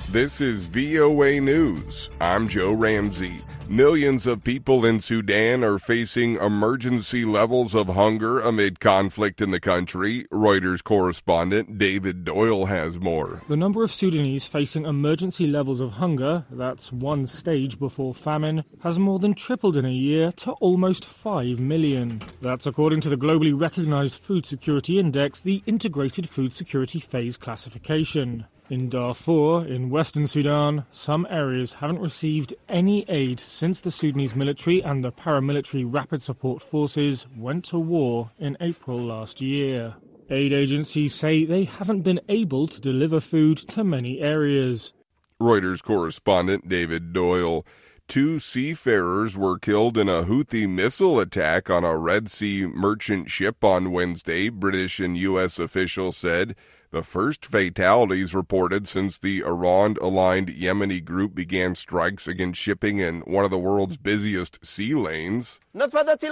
This is VOA News. I'm Joe Ramsey. Millions of people in Sudan are facing emergency levels of hunger amid conflict in the country. Reuters correspondent David Doyle has more. The number of Sudanese facing emergency levels of hunger, that's one stage before famine, has more than tripled in a year to almost 5 million. That's according to the globally recognized Food Security Index, the Integrated Food Security Phase Classification. In Darfur, in western Sudan, some areas haven't received any aid since the Sudanese military and the paramilitary Rapid Support Forces went to war in April last year. Aid agencies say they haven't been able to deliver food to many areas. Reuters correspondent David Doyle. 2 seafarers were killed in a Houthi missile attack on a Red Sea merchant ship on Wednesday, British and U.S. officials said. The first fatalities reported since the Iran-aligned Yemeni group began strikes against shipping in one of the world's busiest sea lanes. The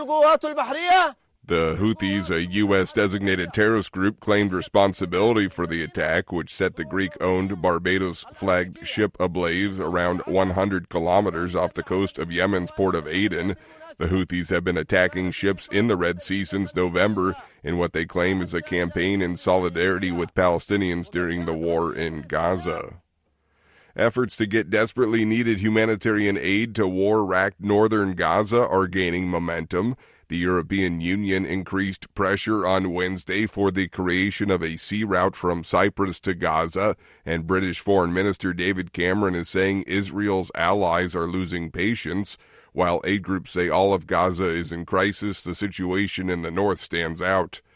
Houthis, a U.S.-designated terrorist group, claimed responsibility for the attack, which set the Greek-owned Barbados-flagged ship ablaze around 100 kilometers off the coast of Yemen's port of Aden. The Houthis have been attacking ships in the Red Sea since November in what they claim is a campaign in solidarity with Palestinians during the war in Gaza. Efforts to get desperately needed humanitarian aid to war-racked northern Gaza are gaining momentum. The European Union increased pressure on Wednesday for the creation of a sea route from Cyprus to Gaza, and British Foreign Minister David Cameron is saying Israel's allies are losing patience. While aid groups say all of Gaza is in crisis, the situation in the north stands out.